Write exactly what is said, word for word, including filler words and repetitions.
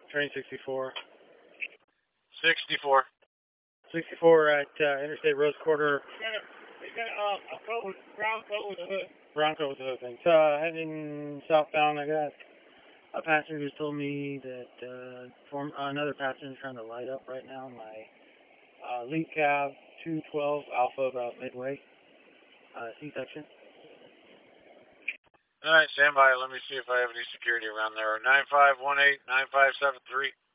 Train sixty-four. sixty-four. sixty-four at uh, Interstate Rose Quarter. It's got a, it's got a, a coat with, brown coat with a hood. Brown coat with the hood thing. So, uh, heading southbound, I got a passenger who's told me that uh, form, uh, another passenger trying to light up right now in my uh, lead cab two twelve Alpha about midway, uh, C-section. All right, stand by. Let me see if I have any security around there. nine five one eight, nine five seven three.